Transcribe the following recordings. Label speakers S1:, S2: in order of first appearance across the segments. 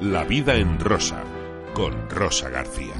S1: La vida en rosa, con Rosa García.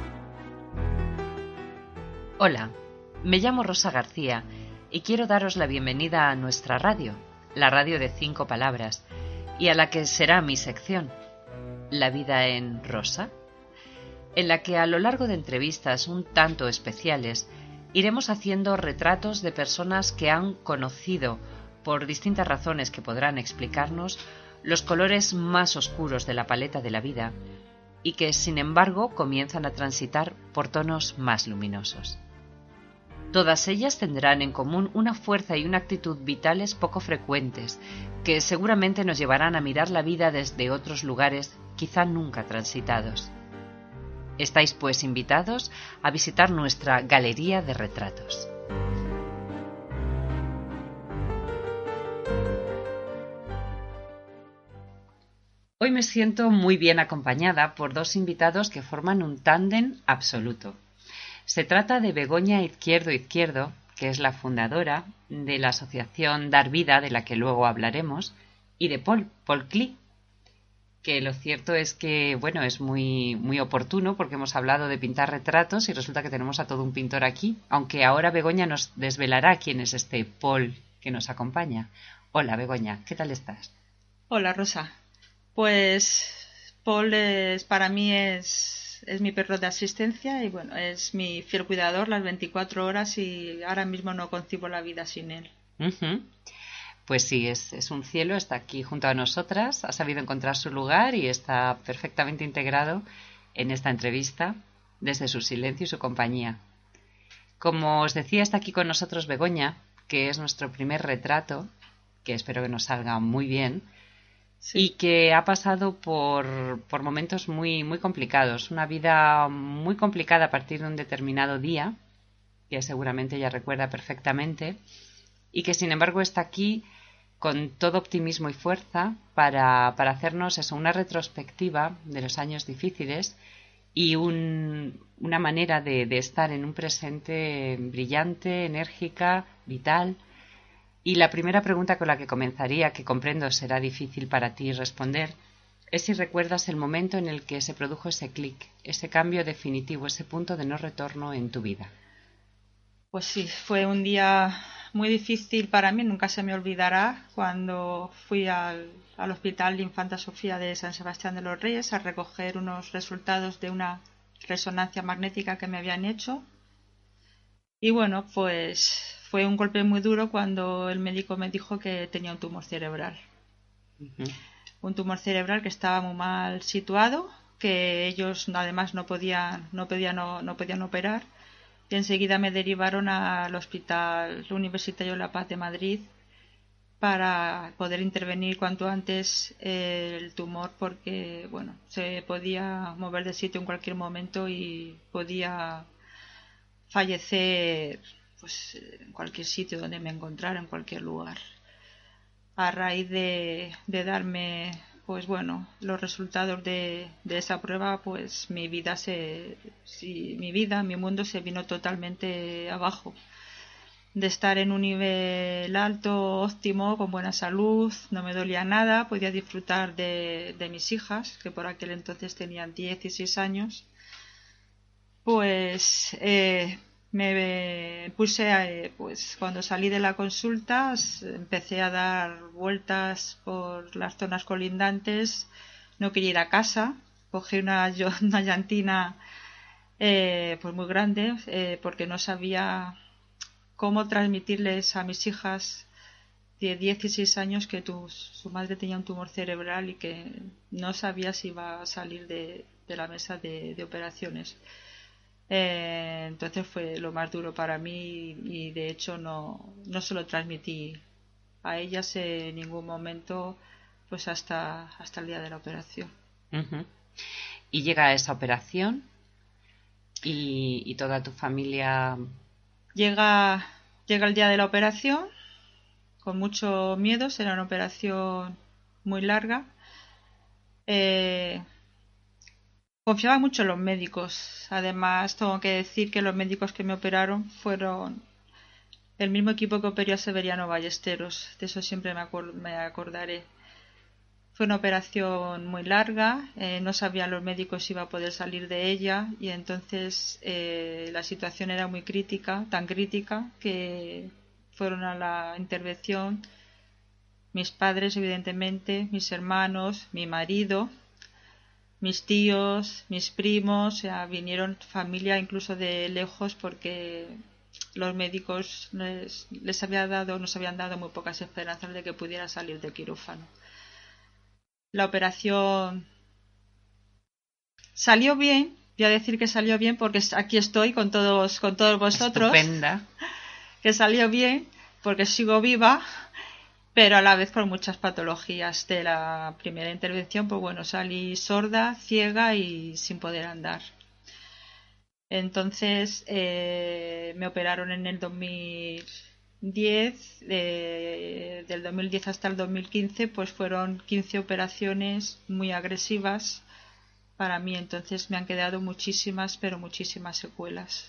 S2: Hola, me llamo Rosa García y quiero daros la bienvenida a nuestra radio, la radio de 5 palabras, y a la que será mi sección, La vida en rosa, en la que a lo largo de entrevistas un tanto especiales iremos haciendo retratos de personas que han conocido, por distintas razones que podrán explicarnos, los colores más oscuros de la paleta de la vida y que, sin embargo, comienzan a transitar por tonos más luminosos. Todas ellas tendrán en común una fuerza y una actitud vitales poco frecuentes, que seguramente nos llevarán a mirar la vida desde otros lugares quizá nunca transitados. Estáis pues invitados a visitar nuestra galería de retratos. Hoy me siento muy bien acompañada por 2 invitados que forman un tándem absoluto. Se trata de Begoña Izquierdo, que es la fundadora de la asociación Dar Vida, de la que luego hablaremos, y de Paul Klee, que lo cierto es que, es muy oportuno porque hemos hablado de pintar retratos y resulta que tenemos a todo un pintor aquí, aunque ahora Begoña nos desvelará quién es este Paul que nos acompaña. Hola Begoña, ¿qué tal estás?
S3: Hola Rosa. Pues Paul para mí es mi perro de asistencia y es mi fiel cuidador las 24 horas y ahora mismo no concibo la vida sin él.
S2: Uh-huh. Pues sí, es un cielo, está aquí junto a nosotras, ha sabido encontrar su lugar y está perfectamente integrado en esta entrevista desde su silencio y su compañía. Como os decía, está aquí con nosotros Begoña, que es nuestro primer retrato, que espero que nos salga muy bien. Sí. Y que ha pasado por momentos muy complicados, una vida muy complicada a partir de un determinado día, que seguramente ella recuerda perfectamente, y que sin embargo está aquí con todo optimismo y fuerza para hacernos una retrospectiva de los años difíciles y una manera de estar en un presente brillante, enérgica, vital. Y la primera pregunta con la que comenzaría, que comprendo será difícil para ti responder, es si recuerdas el momento en el que se produjo ese clic, ese cambio definitivo, ese punto de no retorno en tu vida.
S3: Pues sí, fue un día muy difícil para mí, nunca se me olvidará cuando fui al Hospital de Infanta Sofía de San Sebastián de los Reyes a recoger unos resultados de una resonancia magnética que me habían hecho. Y pues fue un golpe muy duro cuando el médico me dijo que tenía un tumor cerebral. Uh-huh. Un tumor cerebral que estaba muy mal situado, que ellos además no podían operar. Y enseguida me derivaron al Hospital Universitario La Paz de Madrid para poder intervenir cuanto antes el tumor porque se podía mover de sitio en cualquier momento y podía fallecer en cualquier sitio donde me encontrara, en cualquier lugar. A raíz de darme los resultados de esa prueba, pues mi mundo se vino totalmente abajo. De estar en un nivel alto, óptimo, con buena salud, no me dolía nada, podía disfrutar de mis hijas, que por aquel entonces tenían 16 años, me puse, cuando salí de la consulta, empecé a dar vueltas por las zonas colindantes, no quería ir a casa, cogí una llantina muy grande porque no sabía cómo transmitirles a mis hijas de 16 años que su madre tenía un tumor cerebral y que no sabía si iba a salir de la mesa de operaciones. Entonces fue lo más duro para mí y de hecho no se lo transmití a ellas en ningún momento hasta el día de la operación.
S2: Uh-huh. Y llega esa operación y toda tu familia...
S3: Llega el día de la operación con mucho miedo, será una operación muy larga. Confiaba mucho en los médicos. Además, tengo que decir que los médicos que me operaron fueron el mismo equipo que operó a Severiano Ballesteros. De eso siempre me acordaré. Fue una operación muy larga, no sabían los médicos si iba a poder salir de ella y entonces la situación era muy crítica, tan crítica que fueron a la intervención mis padres, evidentemente, mis hermanos, mi marido, mis tíos, mis primos, o sea, vinieron familia incluso de lejos porque los médicos les nos habían dado muy pocas esperanzas de que pudiera salir del quirófano. La operación salió bien, voy a decir que salió bien porque aquí estoy con todos vosotros.
S2: Estupenda.
S3: Que salió bien porque sigo viva, pero a la vez con muchas patologías de la primera intervención, pues bueno, salí sorda, ciega y sin poder andar. Entonces me operaron en el 2010, del 2010 hasta el 2015, pues fueron 15 operaciones muy agresivas para mí, entonces me han quedado muchísimas, pero muchísimas secuelas.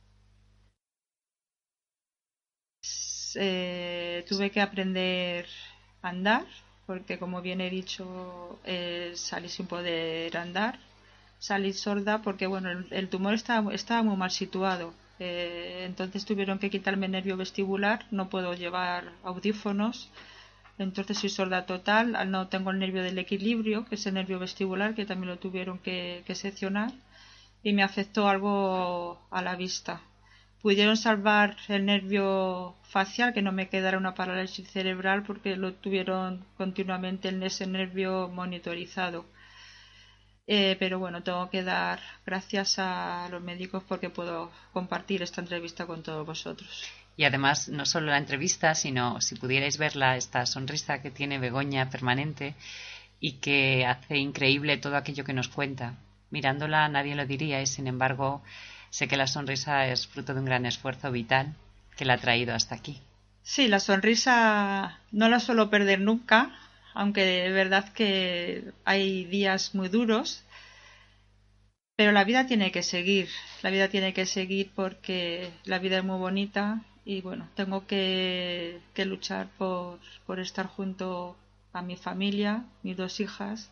S3: Tuve que aprender a andar, porque como bien he dicho, salí sin poder andar. Salí sorda porque bueno, el tumor estaba muy mal situado. Entonces tuvieron que quitarme el nervio vestibular, no puedo llevar audífonos. Entonces soy sorda total, no tengo el nervio del equilibrio, que es el nervio vestibular, que también lo tuvieron que seccionar, y me afectó algo a la vista. Pudieron salvar el nervio facial, que no me quedara una parálisis cerebral, porque lo tuvieron continuamente en ese nervio monitorizado. Pero bueno, tengo que dar gracias a los médicos porque puedo compartir esta entrevista con todos vosotros.
S2: Y además, no solo la entrevista, sino si pudierais verla, esta sonrisa que tiene Begoña permanente y que hace increíble todo aquello que nos cuenta. Mirándola nadie lo diría y sin embargo sé que la sonrisa es fruto de un gran esfuerzo vital que la ha traído hasta aquí.
S3: Sí, la sonrisa no la suelo perder nunca, aunque de verdad que hay días muy duros, pero la vida tiene que seguir, porque la vida es muy bonita y bueno, tengo que luchar por estar junto a mi familia, mis 2 hijas,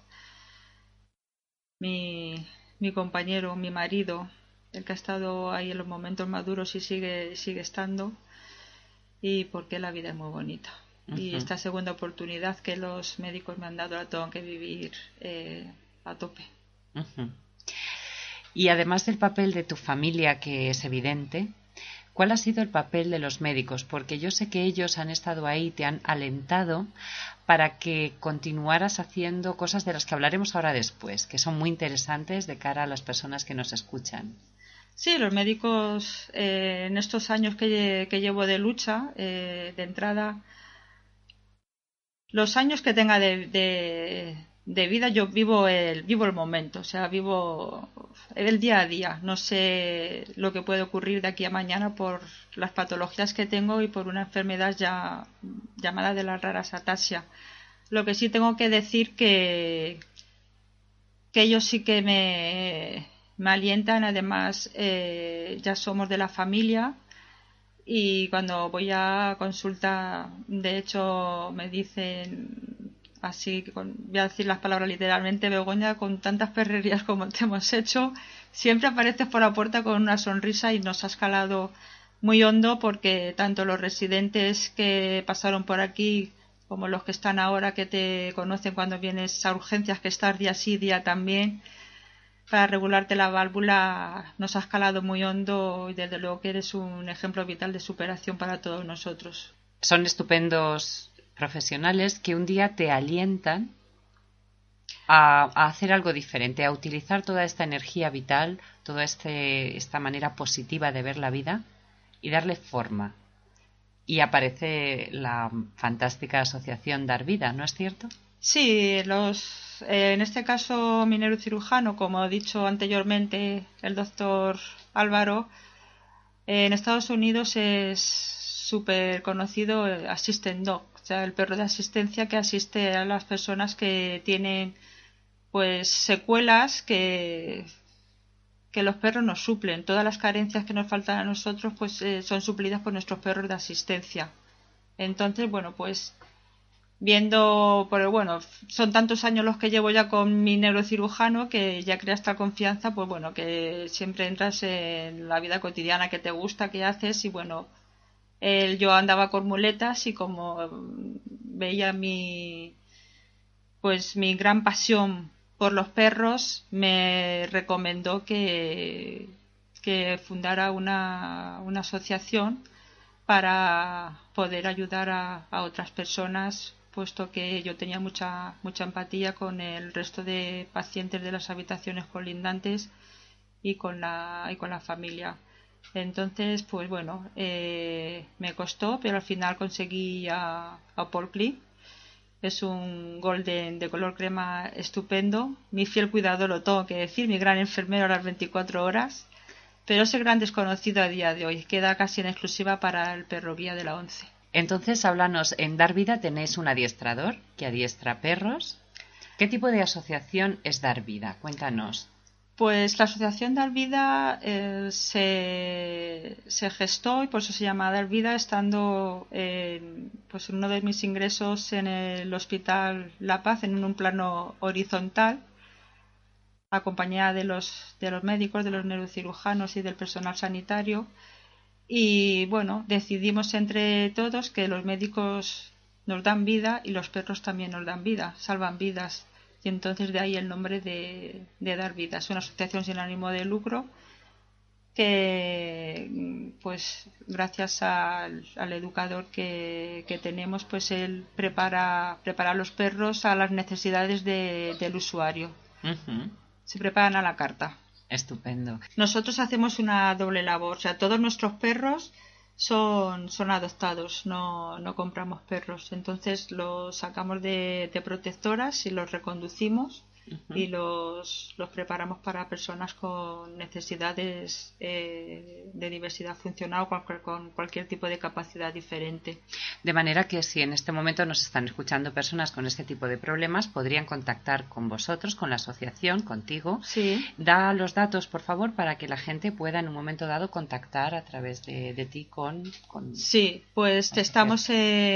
S3: mi compañero, mi marido, el que ha estado ahí en los momentos más duros y sigue estando, y porque la vida es muy bonita. Y esta segunda oportunidad que los médicos me han dado la tengo que vivir a tope.
S2: Y además del papel de tu familia, que es evidente, ¿cuál ha sido el papel de los médicos? Porque yo sé que ellos han estado ahí, te han alentado para que continuaras haciendo cosas de las que hablaremos ahora después, que son muy interesantes de cara a las personas que nos escuchan.
S3: Sí, los médicos en estos años que llevo de lucha, de entrada, los años que tenga de vida, yo vivo el momento, o sea, vivo el día a día. No sé lo que puede ocurrir de aquí a mañana por las patologías que tengo y por una enfermedad ya llamada de las raras ataxia. Lo que sí tengo que decir que ellos sí que me alientan. Además, ya somos de la familia. Y cuando voy a consulta, de hecho, me dicen así, voy a decir las palabras literalmente: Begoña, con tantas perrerías como te hemos hecho, siempre apareces por la puerta con una sonrisa, y nos has calado muy hondo, porque tanto los residentes que pasaron por aquí como los que están ahora, que te conocen cuando vienes a urgencias, que estás día sí, día también, para regularte la válvula, nos has calado muy hondo, y desde luego que eres un ejemplo vital de superación para todos nosotros.
S2: Son estupendos profesionales que un día te alientan a hacer algo diferente, a utilizar toda esta energía vital, toda esta manera positiva de ver la vida y darle forma. Y aparece la fantástica asociación Dar Vida, ¿no es cierto?
S3: Sí, en este caso mi neurocirujano, como he dicho anteriormente, el doctor Álvaro, en Estados Unidos es súper conocido Assistant Dog, o sea, el perro de asistencia que asiste a las personas que tienen pues secuelas que los perros nos suplen. Todas las carencias que nos faltan a nosotros pues son suplidas por nuestros perros de asistencia. Entonces, bueno, pues viendo, pero bueno, son tantos años los que llevo ya con mi neurocirujano que ya crea esta confianza, pues bueno, que siempre entras en la vida cotidiana que te gusta, que haces, y bueno, yo andaba con muletas y como veía mi gran pasión por los perros, me recomendó que fundara una asociación para poder ayudar a otras personas, puesto que yo tenía mucha empatía con el resto de pacientes de las habitaciones colindantes y con la familia. Entonces, pues bueno, me costó, pero al final conseguí a Paul Klee. Es un golden de color crema estupendo. Mi fiel cuidador, lo tengo que decir, mi gran enfermero a las 24 horas. Pero es el gran desconocido a día de hoy. Queda casi en exclusiva para el perro guía de la ONCE.
S2: Entonces, háblanos, en Dar Vida tenéis un adiestrador que adiestra perros. ¿Qué tipo de asociación es Dar Vida? Cuéntanos.
S3: Pues la asociación Dar Vida se gestó, y por eso se llama Dar Vida, estando pues en uno de mis ingresos en el Hospital La Paz, en un plano horizontal, acompañada de los médicos, de los neurocirujanos y del personal sanitario. Y bueno, decidimos entre todos que los médicos nos dan vida y los perros también nos dan vida, salvan vidas. Y entonces de ahí el nombre de Dar Vida. Es una asociación sin ánimo de lucro que, pues gracias al educador que tenemos, pues él prepara a los perros a las necesidades del usuario.
S2: Uh-huh.
S3: Se preparan a la carta.
S2: Estupendo.
S3: Nosotros hacemos una doble labor, o sea, todos nuestros perros son adoptados, no compramos perros. Entonces los sacamos de protectoras y los reconducimos. Uh-huh. Y los preparamos para personas con necesidades de diversidad funcional o con cualquier tipo de capacidad diferente.
S2: De manera que si en este momento nos están escuchando personas con este tipo de problemas, podrían contactar con vosotros, con la asociación, contigo.
S3: Sí.
S2: Da los datos, por favor, para que la gente pueda en un momento dado contactar a través de ti con...
S3: Sí, pues estamos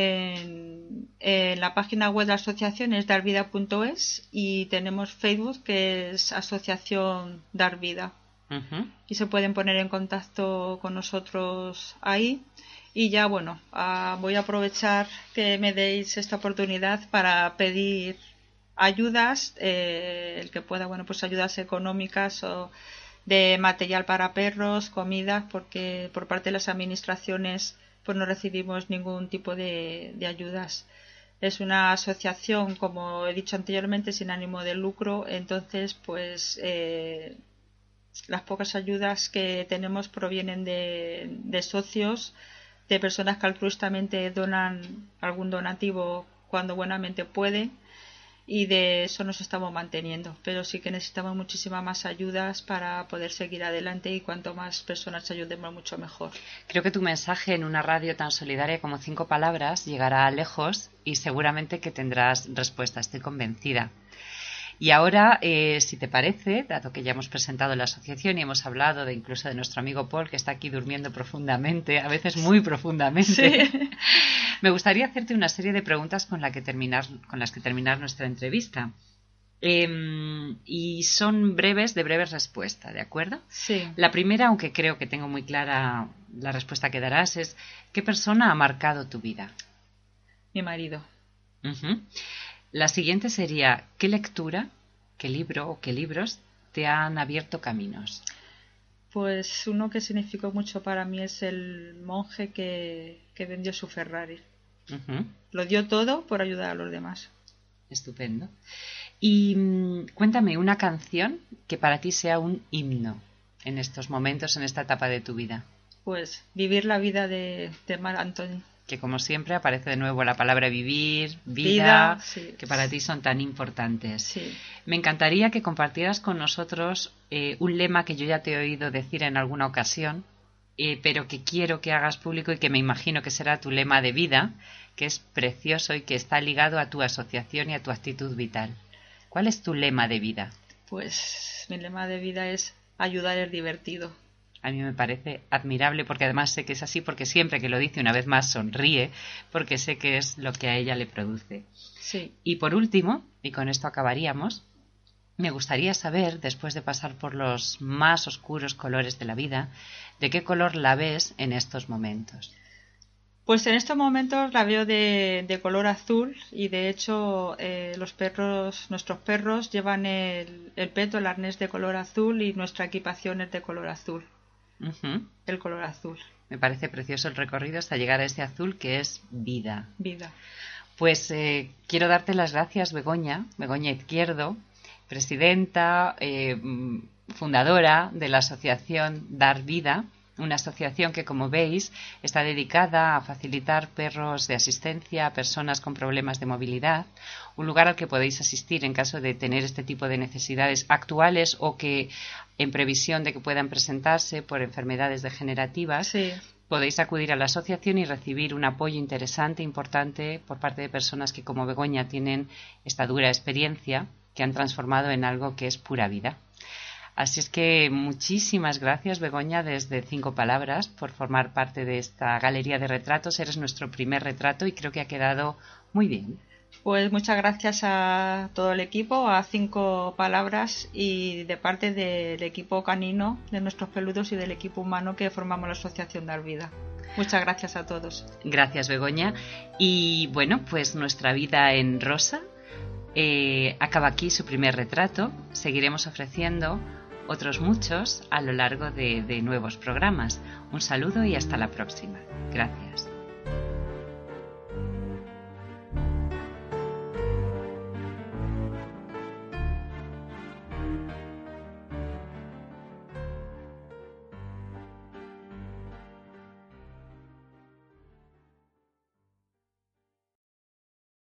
S3: en la página web de la asociación, es darvida.es, y tenemos Facebook, que es Asociación Dar Vida.
S2: Uh-huh.
S3: Y se pueden poner en contacto con nosotros ahí. Y ya, bueno, voy a aprovechar que me deis esta oportunidad para pedir ayudas, el que pueda, bueno, pues ayudas económicas o de material para perros, comidas, porque por parte de las administraciones pues no recibimos ningún tipo de ayudas. Es una asociación, como he dicho anteriormente, sin ánimo de lucro. Entonces, pues las pocas ayudas que tenemos provienen de socios, de personas que altruistamente donan algún donativo cuando buenamente pueden, y de eso nos estamos manteniendo. Pero sí que necesitamos muchísimas más ayudas para poder seguir adelante, y cuanto más personas ayudemos, mucho mejor.
S2: Creo que tu mensaje en una radio tan solidaria como 5 palabras llegará lejos y seguramente que tendrás respuesta, estoy convencida. Y ahora, si te parece, dado que ya hemos presentado la asociación y hemos hablado incluso de nuestro amigo Paul, que está aquí durmiendo profundamente, a veces muy profundamente, sí. Me gustaría hacerte una serie de preguntas con las que terminar nuestra entrevista. Y son breves, de breves respuesta, ¿de acuerdo?
S3: Sí.
S2: La primera, aunque creo que tengo muy clara la respuesta que darás, es ¿qué persona ha marcado tu vida?
S3: Mi marido.
S2: Uh-huh. La siguiente sería, ¿qué lectura, qué libro o qué libros te han abierto caminos?
S3: Pues uno que significó mucho para mí es el monje que vendió su Ferrari.
S2: Uh-huh.
S3: Lo dio todo por ayudar a los demás.
S2: Estupendo. Y cuéntame una canción que para ti sea un himno en estos momentos, en esta etapa de tu vida.
S3: Pues Vivir la vida de Marc Anthony.
S2: Que como siempre aparece de nuevo la palabra vivir, vida,
S3: sí.
S2: Que para ti son tan importantes.
S3: Sí.
S2: Me encantaría que compartieras con nosotros un lema que yo ya te he oído decir en alguna ocasión, pero que quiero que hagas público y que me imagino que será tu lema de vida, que es precioso y que está ligado a tu asociación y a tu actitud vital. ¿Cuál es tu lema de vida?
S3: Pues mi lema de vida es ayudar es divertido.
S2: A mí me parece admirable, porque además sé que es así, porque siempre que lo dice una vez más sonríe, porque sé que es lo que a ella le produce.
S3: Sí.
S2: Y por último, y con esto acabaríamos, me gustaría saber, después de pasar por los más oscuros colores de la vida, ¿de qué color la ves en estos momentos?
S3: Pues en estos momentos la veo de color azul y de hecho nuestros perros llevan el peto, el arnés de color azul y nuestra equipación es de color azul.
S2: Uh-huh.
S3: El color azul.
S2: Me parece precioso el recorrido hasta llegar a ese azul que es vida.
S3: Vida.
S2: Pues quiero darte las gracias, Begoña Izquierdo, presidenta, fundadora de la asociación Dar Vida, una asociación que, como veis, está dedicada a facilitar perros de asistencia a personas con problemas de movilidad, un lugar al que podéis asistir en caso de tener este tipo de necesidades actuales o que, en previsión de que puedan presentarse por enfermedades degenerativas,
S3: sí,
S2: podéis acudir a la asociación y recibir un apoyo interesante, importante, por parte de personas que, como Begoña, tienen esta dura experiencia que han transformado en algo que es pura vida. Así es que muchísimas gracias, Begoña, desde 5 Palabras, por formar parte de esta galería de retratos. Eres nuestro primer retrato y creo que ha quedado muy bien.
S3: Pues muchas gracias a todo el equipo, a 5 Palabras y de parte del equipo canino, de nuestros peludos y del equipo humano que formamos la Asociación Dar Vida. Muchas gracias a todos.
S2: Gracias, Begoña. Y bueno, pues nuestra vida en rosa acaba aquí su primer retrato. Seguiremos ofreciendo otros muchos a lo largo de nuevos programas. Un saludo y hasta la próxima. Gracias.